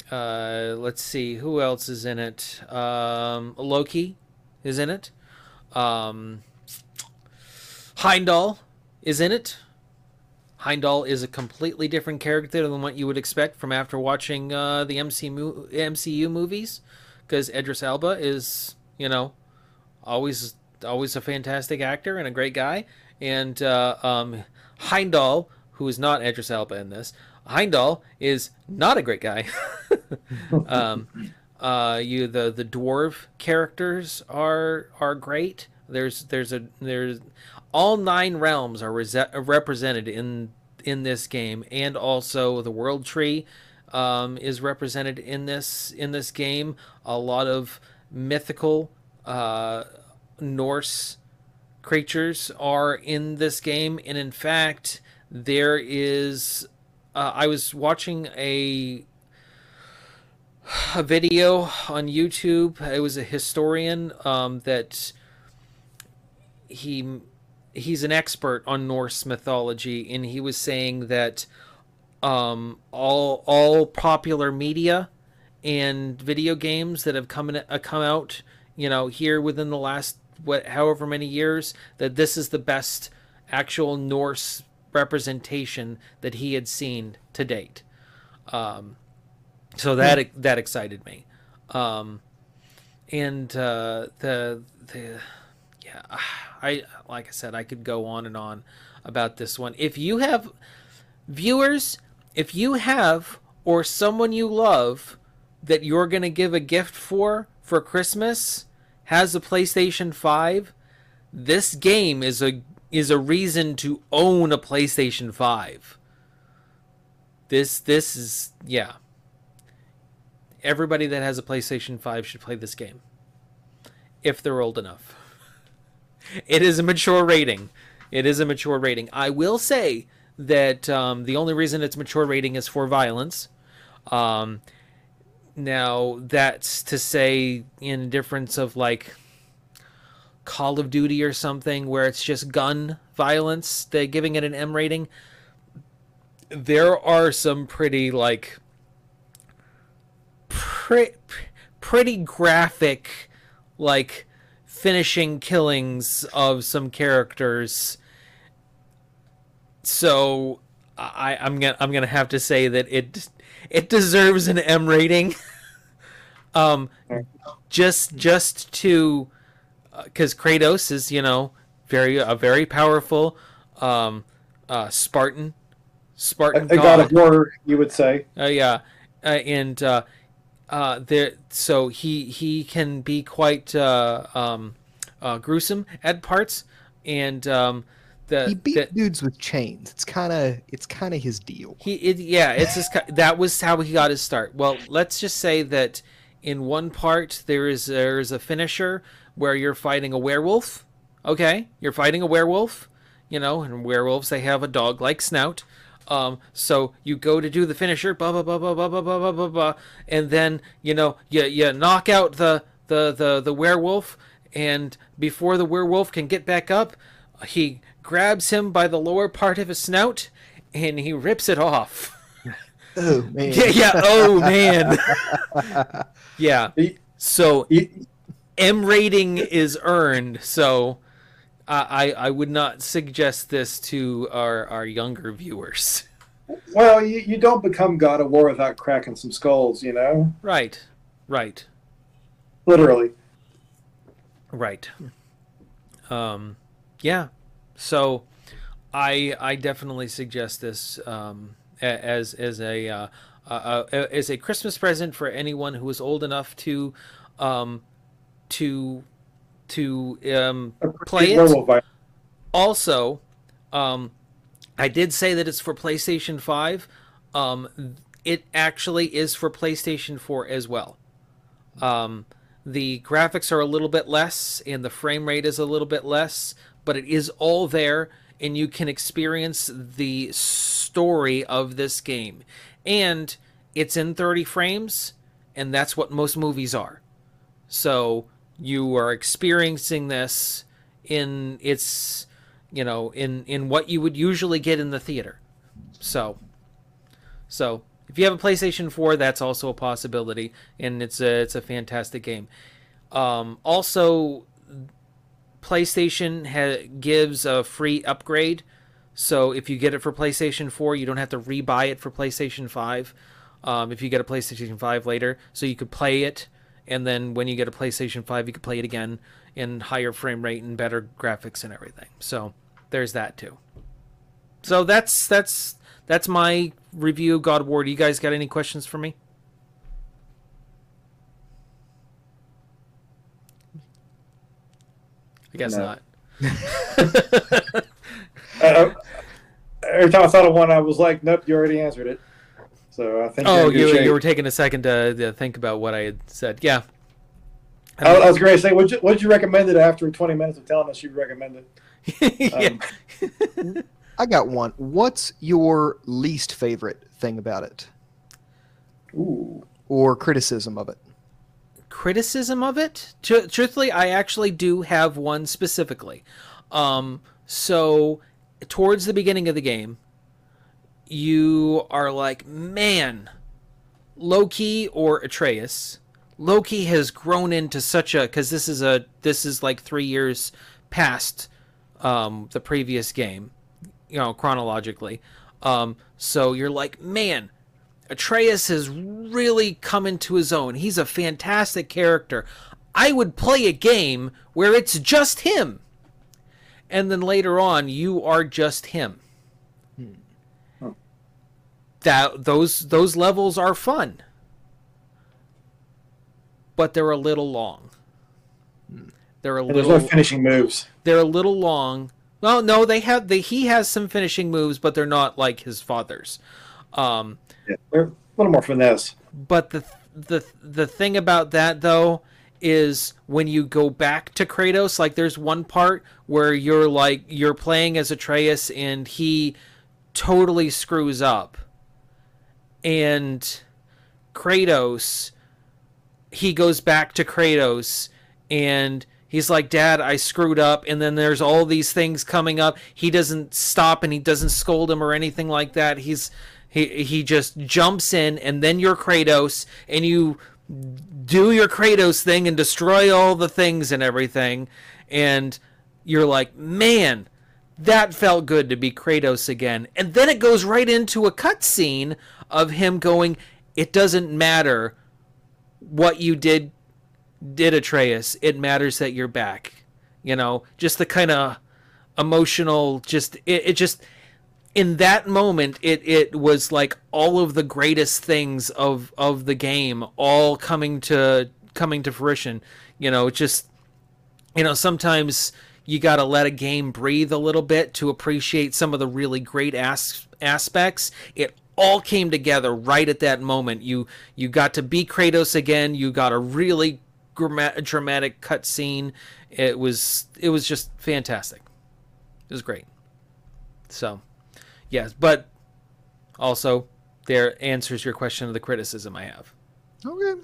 uh, let's see, who else is in it? Um, Loki is in it. Um, Heimdall is in it. Heimdall is a completely different character than what you would expect from after watching uh, the M C U movies, because Idris Elba is, you know, always always a fantastic actor and a great guy. And uh, um, Heimdall, who is not Idris Elba in this, Heimdall is not a great guy. um, uh, you the the dwarf characters are are great. There's there's a there's all nine realms are rese- represented in in this game, and also the world tree um, is represented in this in this game. A lot of mythical uh, Norse creatures are in this game, and in fact, there is. Uh, I was watching a a video on YouTube. It was a historian um, that he he's an expert on Norse mythology, and he was saying that um, all all popular media and video games that have come in, uh, come out, you know, here within the last what however many years, that this is the best actual Norse representation that he had seen to date. Um, so that that excited me, um, and uh, the the yeah, I like I said, I could go on and on about this one. If you have viewers, if you have or someone you love that you're gonna give a gift for for Christmas has a PlayStation five, this game is a is a reason to own a PlayStation five. This this is yeah. Everybody that has a PlayStation five should play this game if they're old enough. It is a mature rating. It is a mature rating. I will say that um, the only reason it's mature rating is for violence. Um, now that's to say in difference of like Call of Duty or something where it's just gun violence, they're giving it an M rating. There are some pretty like pre- pretty graphic like finishing killings of some characters. So I, I'm gonna I'm gonna have to say that it it deserves an M rating. um, just just to because uh, Kratos is, you know, very a very powerful um, uh, Spartan Spartan a, a god of war, you would say. Uh, yeah, uh, and uh, uh, there so he he can be quite uh, um, uh, gruesome at parts, and um, the he beat the, dudes with chains. It's kind of it's kind of his deal. He it, yeah, it's his, that was how he got his start. Well, let's just say that in one part there is there is a finisher where you're fighting a werewolf. Okay, you're fighting a werewolf, you know, and werewolves, they have a dog-like snout. Um, so you go to do the finisher, blah blah blah blah blah blah blah blah blah, and then you know you you knock out the the the the werewolf, and before the werewolf can get back up, he grabs him by the lower part of his snout, and he rips it off. Oh man! Yeah, yeah. Oh man! Yeah. So M rating is earned. So I I would not suggest this to our our younger viewers. Well, you, you don't become God of War without cracking some skulls, you know? Right. Right. Literally. Right. Um. Yeah. So I I definitely suggest this um, as as a uh, uh, as a Christmas present for anyone who is old enough to um, to to um, play it. Also, um, I did say that it's for PlayStation five. Um, it actually is for PlayStation four as well. Um, the graphics are a little bit less, and the frame rate is a little bit less, but it is all there, and you can experience the story of this game. And it's in thirty frames, and that's what most movies are. So you are experiencing this in its, you know, in, in what you would usually get in the theater. So, so if you have a PlayStation four, that's also a possibility, and it's a, it's a fantastic game. Um, also, PlayStation ha- gives a free upgrade. So if you get it for PlayStation four, you don't have to rebuy it for PlayStation five. Um, if you get a PlayStation five later, so you could play it, and then when you get a PlayStation five, you could play it again in higher frame rate and better graphics and everything. So there's that too. So that's that's that's my review of God of War. Do you guys got any questions for me? I guess No. not. uh, every time I thought of one, I was like, "Nope, you already answered it." So I think. Oh, you're in good you shape. you were taking a second to, to think about what I had said. Yeah. I, I was going to say, what'd you, what'd you recommend it after twenty minutes of telling us you recommended? Yeah. Um, I got one. What's your least favorite thing about it, Ooh. or criticism of it? Criticism of it? Tr- truthfully, I actually do have one specifically. Um, so, towards the beginning of the game, you are like, man, Loki or Atreus. Loki has grown into such a, because this is a this is like three years past um, the previous game, you know, chronologically. Um, so you're like, man, Atreus has really come into his own. He's a fantastic character. I would play a game where it's just him. And then later on, you are just him. Hmm. Oh. That those those levels are fun, but they're a little long. They're a And there's little. no finishing moves. They're a little long. Well, no, they have. They he has some finishing moves, but they're not like his father's. Um, Yeah, they're a little more finesse. But the the the thing about that though is when you go back to Kratos, like there's one part where you're like you're playing as Atreus and he totally screws up, and Kratos, he goes back to Kratos and he's like, Dad, I screwed up. And then there's all these things coming up. He doesn't stop and he doesn't scold him or anything like that. He's He he just jumps in, and then you're Kratos, and you do your Kratos thing and destroy all the things and everything, and you're like, man, that felt good to be Kratos again. And then it goes right into a cutscene of him going, it doesn't matter what you did, did Atreus. It matters that you're back. You know, just the kind of emotional, just, it, it just... in that moment, it, it was like all of the greatest things of, of the game all coming to coming to fruition. You know, just, you know, sometimes you got to let a game breathe a little bit to appreciate some of the really great as, aspects. It all came together right at that moment. You you got to be Kratos again. You got a really dramatic, dramatic cutscene. It was it was just fantastic. It was great. So. Yes, but also there answers your question of the criticism I have. Okay.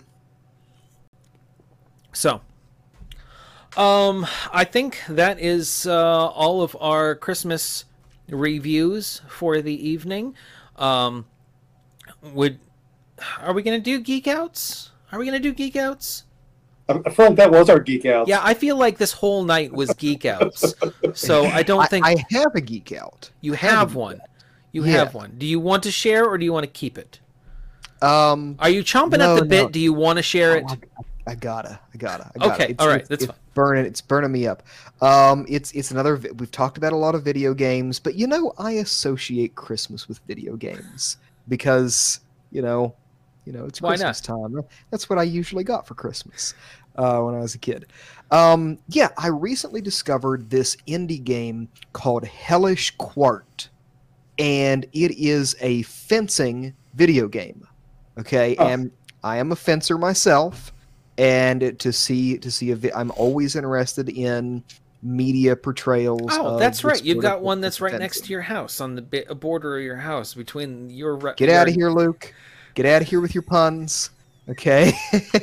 So, um, I think that is uh, all of our Christmas reviews for the evening. Um, would are we gonna do geek outs? Are we gonna do geek outs? I I feel like that was our geek out. Yeah, I feel like this whole night was geek outs. So I don't I, think I have a geek out. you I have a have geek one. You Yeah. have one. Do you want to share or do you want to keep it? Um, Are you chomping No, at the bit? no. Do you want to share it? oh, I, I gotta, I gotta, I gotta. Okay, It's, all right, it's, that's it's fine. burning, it's burning me up. Um, it's it's another. vi- We've talked about a lot of video games, but you know, I associate Christmas with video games because you know, you know, it's Why not? Christmas time. That's what I usually got for Christmas uh, when I was a kid. Um, yeah, I recently discovered this indie game called Hellish Quart, and it is a fencing video game. Okay, Oh. and I am a fencer myself, and to see to see a vi- I'm always interested in media portrayals. Oh, of that's the right. You've sport got of- one of that's right next fencing. to your house, on the bi- border of your house, between your. Re- Get out your- of here, Luke. Get out of here with your puns. Okay.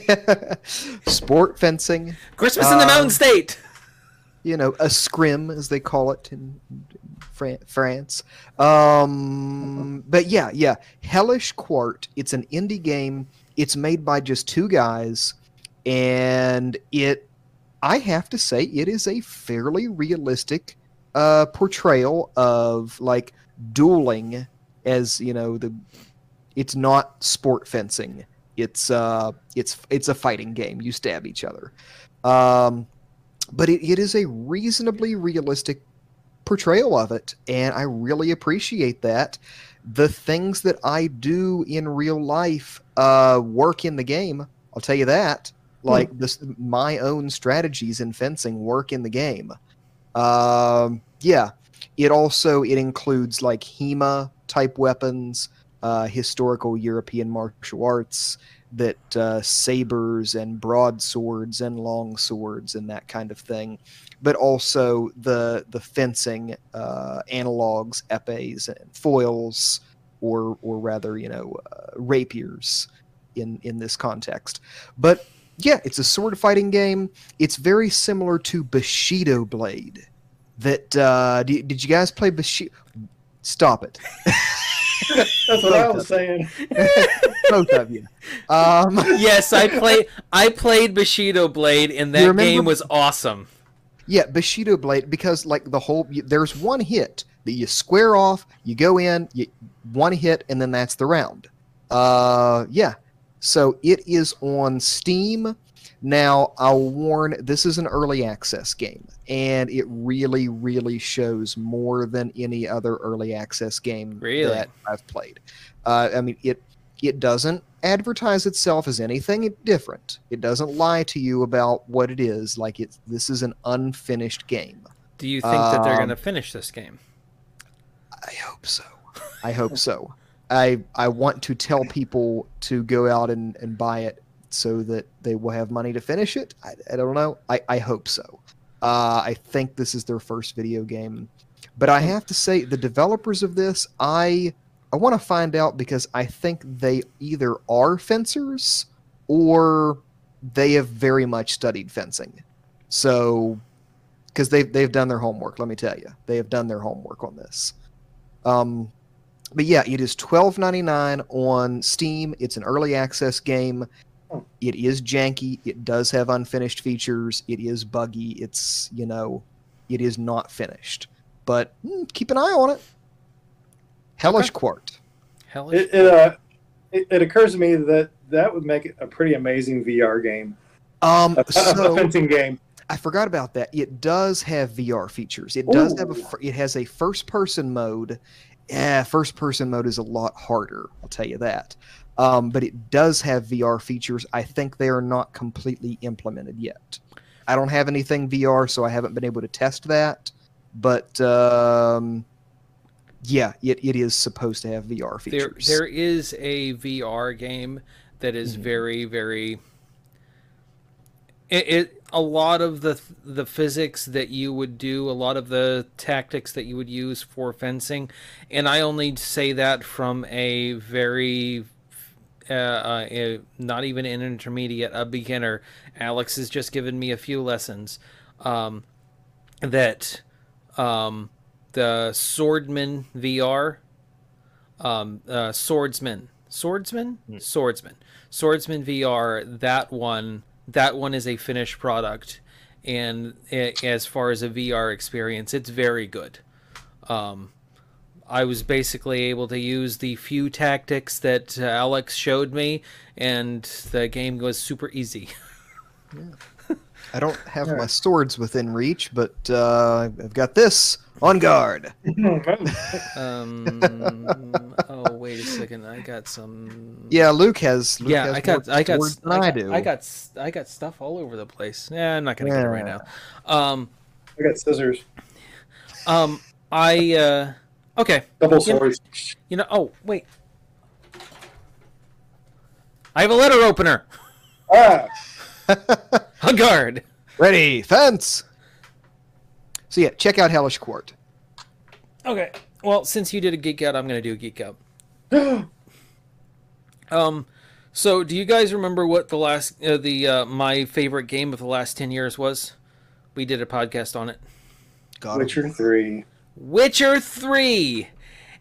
Sport fencing. Christmas in the Mountain Um, State. You know, a scrim as they call it in Fran- France. Um, but yeah, yeah, Hellish Quart. It's an indie game. It's made by just two guys, and it I have to say it is a fairly realistic uh, portrayal of like dueling, as you know, the it's not sport fencing. It's uh, it's it's a fighting game. You stab each other, um, but it, it is a reasonably realistic portrayal of it, and I really appreciate that. The things that I do in real life uh, work in the game. I'll tell you that. Like this, my own strategies in fencing work in the game. Um, yeah, it also it includes like HEMA type weapons, uh, historical European martial arts, that uh, sabers and broadswords and long swords and that kind of thing, but also the the fencing uh, analogs, epées, and foils, or or rather, you know, uh, rapiers in in this context, but. Yeah, it's a sword fighting game. It's very similar to Bushido Blade. That uh, did, did you guys play Bushido? Stop it. That's what I was saying. Both of you. Um, Yes, I play. I played Bushido Blade, and that remember- game was awesome. yeah, Bushido Blade, because like the whole you, there's one hit that you square off, you go in, you one hit, and then that's the round. Uh, yeah. So it is on Steam. Now, I'll warn, this is an early access game, and it really, really shows more than any other early access game Really? that I've played. Uh, I mean, it it doesn't advertise itself as anything different. It doesn't lie to you about what it is. Like, it's this is an unfinished game. Do you think that they're Um, going to finish this game? I hope so. I hope so. I I want to tell people to go out and, and buy it so that they will have money to finish it. I, I don't know. I, I hope so. Uh, I think this is their first video game. But I have to say, the developers of this, I I want to find out, because I think they either are fencers or they have very much studied fencing. So, because they've, they've done their homework, let me tell you. They have done their homework on this. Um, But yeah, it is twelve ninety-nine on Steam. It's an early access game. It is janky. It does have unfinished features. It is buggy. It's, you know, it is not finished. But mm, keep an eye on it. Hellish Okay. Quart. Hellish. It, it, uh, it, it occurs to me that that would make it a pretty amazing V R game, Um, a, a- a so fencing game. I forgot about that. It does have V R features. It does have a. Ooh. fir- It has a first-person mode. Yeah, first-person mode is a lot harder. I'll tell you that. Um, but it does have V R features. I think they are not completely implemented yet. I don't have anything V R, so I haven't been able to test that. But um, yeah, it, it is supposed to have V R There, features. there is a V R game that is Mhm. very, very. It, it a lot of the the physics that you would do, a lot of the tactics that you would use for fencing, and I only say that from a very, uh, uh, a, not even an intermediate, a beginner. Alex has just given me a few lessons. Um, that, um, the Swordman V R, um, uh, Swordsman, Swordsman, Hmm. Swordsman, Swordsman V R. That one, that one is a finished product, and a- as far as a V R experience, it's very good. Um, I was basically able to use the few tactics that uh, Alex showed me, and the game was super easy. I don't have Yeah. my swords within reach, but uh, I've got this. On guard. Um, oh, wait a second. I got some. Yeah, Luke has. Luke yeah, has I got, more I got, swords than I, I, got, do. I got, s- I got stuff all over the place. Yeah, I'm not gonna get it right now. Um, I got scissors, um, I, uh, okay. double You know- swords. You know, oh wait, I have a letter opener. Ah, On guard. Ready, fence. So yeah, check out Hellish Quart. Okay. Well, since you did a geek out, I'm gonna do a geek out. Um, so do you guys remember what the last, uh, the uh, my favorite game of the last ten years was? We did a podcast on it. God, Witcher three. Witcher three.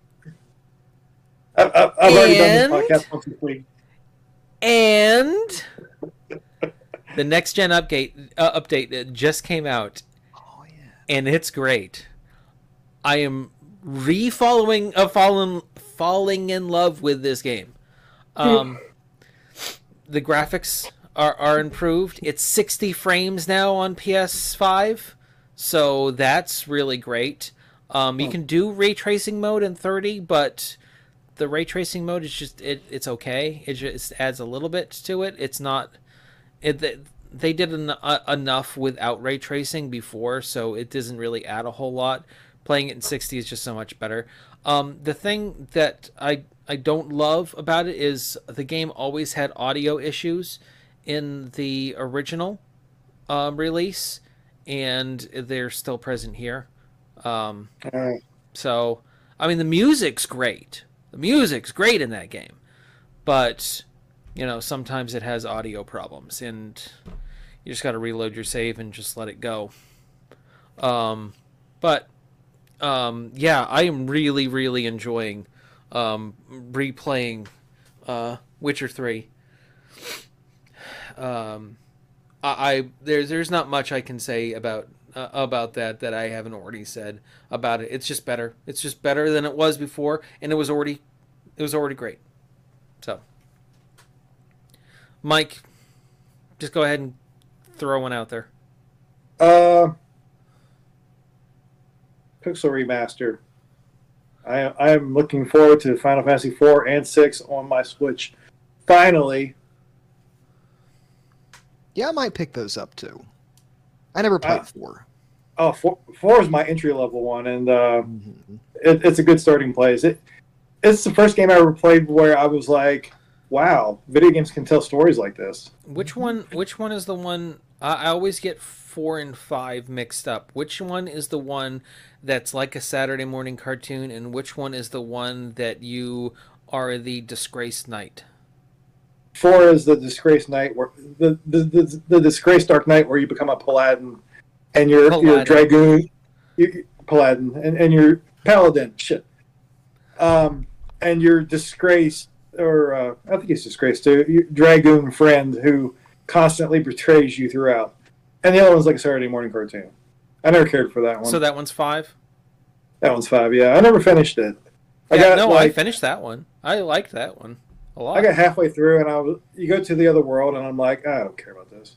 I, I, I've already And- done this podcast once this week. And the next gen update uh, update uh, just came out, Oh yeah. and it's great. I am re-following, uh, falling, falling in love with this game. Um, the graphics are, are improved. It's sixty frames now on P S five, so that's really great. Um, you can do ray tracing mode in thirty, but the ray tracing mode is just it, it's okay. It just adds a little bit to it. It's not it. They did en- uh, enough without ray tracing before, so it doesn't really add a whole lot. Playing it in sixty is just so much better. Um, the thing that I I don't love about it is the game always had audio issues in the original um, release, and they're still present here. Um, Alright. so, I mean, the music's great. The music's great in that game, but you know, sometimes it has audio problems, and you just got to reload your save and just let it go. Um, but um, yeah, I am really, really enjoying um, replaying uh, Witcher three. Um, I, I there's there's not much I can say about uh, about that that I haven't already said about it. It's just better. It's just better than it was before, and it was already it was already great. So, Mike, just go ahead and throw one out there. Uh, Pixel Remaster. I I am looking forward to Final Fantasy four and six on my Switch. Finally. Yeah, I might pick those up too. I never played Uh, four. Oh, four, four is my entry level one, and uh, Mm-hmm. it, it's a good starting place. It it's the first game I ever played where I was like, "Wow, video games can tell stories like this." Which one? Which one is the one? I, I always get four and five mixed up. Which one is the one that's like a Saturday morning cartoon, and which one is the one that you are the disgraced knight? Four is the disgraced knight, where the the, the, the disgraced Dark Knight, where you become a paladin, and you're you're a Paladin. dragoon, you, paladin, and and you're paladin. Shit. Um, and your disgraced, or uh, I think it's disgraced too, your dragoon friend who constantly betrays you throughout. And the other one's like a Saturday morning cartoon. I never cared for that one. So that one's five. That one's five. Yeah, I never finished it. I Yeah, got no, I like, finished that one. I liked that one a lot. I got halfway through, and I was. You go to the other world, and I'm like, I don't care about this.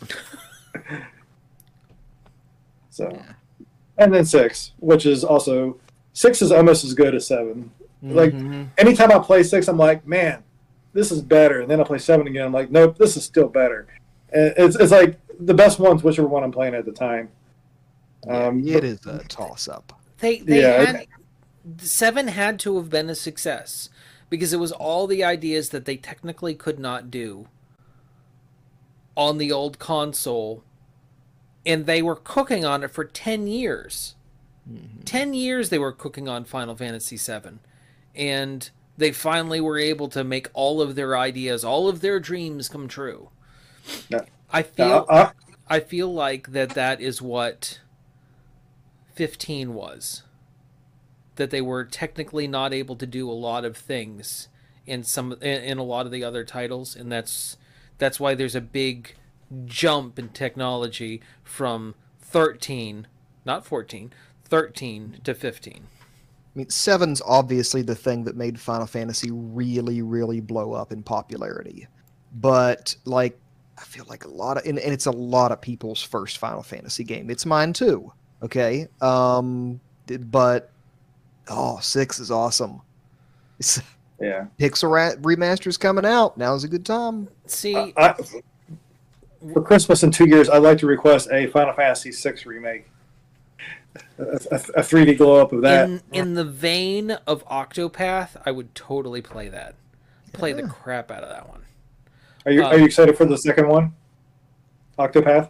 So, and then six, which is also six is almost as good as seven. Like Mhm. anytime I play six, I'm like, man, this is better. And then I play seven again. I'm like, nope, this is still better. And it's it's like the best one's whichever one I'm playing at the time. Um, it is a toss up. They they Yeah, had seven had to have been a success because it was all the ideas that they technically could not do on the old console, and they were cooking on it for ten years. Mm-hmm. ten years they were cooking on Final Fantasy seven, and they finally were able to make all of their ideas, all of their dreams come true. Yeah. I feel uh, uh, I feel like that that is what fifteen was. That they were technically not able to do a lot of things in some in, in a lot of the other titles, and that's that's why there's a big jump in technology from thirteen, not fourteen, thirteen to fifteen. I mean, seven's obviously the thing that made Final Fantasy really, really blow up in popularity. But, like, I feel like a lot of, and, and it's a lot of people's first Final Fantasy game. It's mine too, okay? Um, but, oh, six is awesome. It's, yeah. Pixel Ra- Remaster's coming out. Now's a good time. See, I, I, for Christmas in two years, I'd like to request a Final Fantasy six remake. A, a, a three D glow up of that. in in the vein of Octopath, I would totally play that. Play the Yeah. crap out of that one. Are you um, are you excited for the second one? Octopath?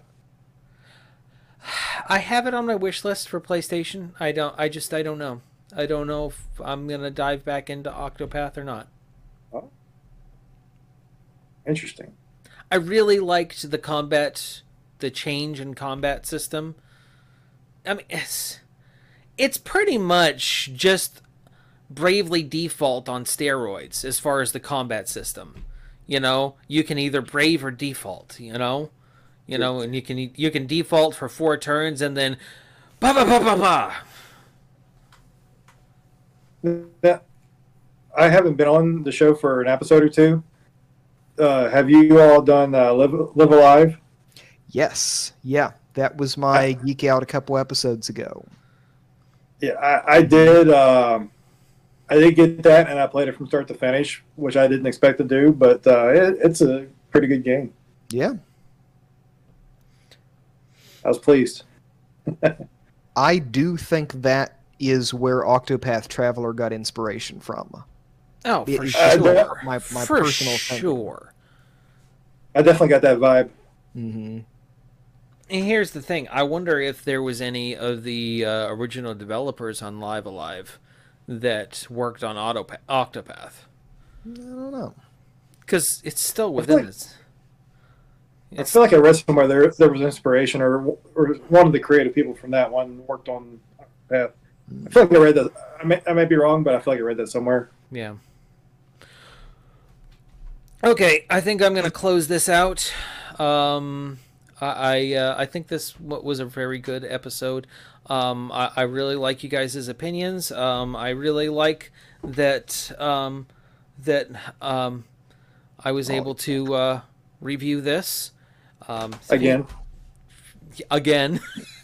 I have it on my wish list for PlayStation. I don't. I just. I don't know. I don't know if I'm gonna dive back into Octopath or not. Interesting. I really liked the combat, the change in combat system. I mean, it's it's pretty much just Bravely Default on steroids as far as the combat system. You know, you can either brave or default. You know, You know, and you can you can default for four turns and then ba ba ba ba ba. Yeah. I haven't been on the show for an episode or two. Uh, have you all done uh, Live Live Alive? Yes, yeah, that was my geek out a couple episodes ago. Yeah, I, I did. Um, I did get that, and I played it from start to finish, which I didn't expect to do. But uh, it, it's a pretty good game. Yeah, I was pleased. I do think that is where Octopath Traveler got inspiration from. Oh, for It is sure. My, my for personal sure. I definitely got that vibe. Mm-hmm. And here's the thing. I wonder if there was any of the uh, original developers on Live Alive that worked on Autopa- Octopath. I don't know. Because it's still within like, this. I feel like I read somewhere there there was inspiration, or or one of the creative people from that one worked on Octopath. I feel like I read that. I may, I may be wrong, but I feel like I read that somewhere. Yeah. Okay, I think I'm going to close this out. Um, I I, uh, I think this was a very good episode. Um, I, I really like you guys' opinions. Um, I really like that um, that um, I was able to uh, review this um, Again. Again.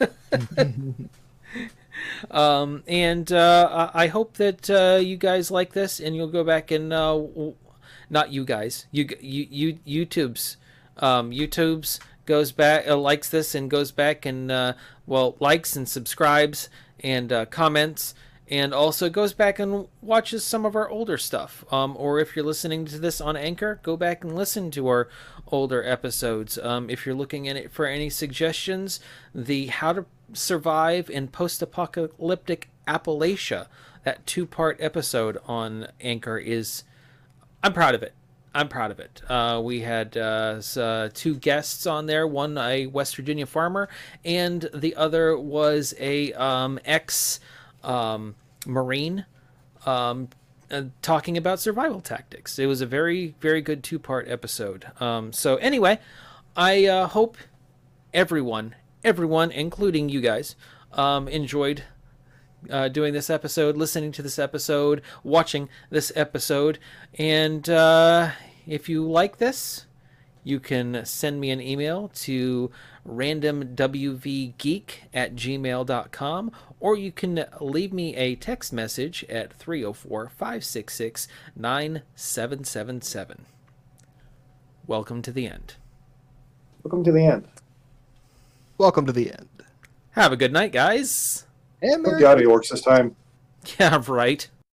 um, and uh, I hope that uh, you guys like this, and you'll go back and uh, not you guys, you you, you YouTube's um, YouTube's goes back uh, likes this and goes back and uh, well likes and subscribes and uh, comments, and also goes back and watches some of our older stuff. Um, or if you're listening to this on Anchor, go back and listen to our older episodes. Um, if you're looking at it for any suggestions, the How to Survive in Post-Apocalyptic Appalachia, that two-part episode on Anchor is, I'm proud of it. I'm proud of it. Uh, we had uh, uh, two guests on there, one a West Virginia farmer, and the other was a um, ex um, Marine um, uh, talking about survival tactics. It was a very, very good two-part episode. Um, so anyway, I uh, hope everyone, everyone, including you guys, um, enjoyed uh, doing this episode, listening to this episode, watching this episode. And uh, if you like this, you can send me an email to randomwvgeek at gmail dot com, or you can leave me a text message at three oh four, five six six, nine seven seven seven. Welcome to the end. Welcome to the end. Welcome to the end. Have a good night, guys. And Hope the audio works this time. Yeah, right.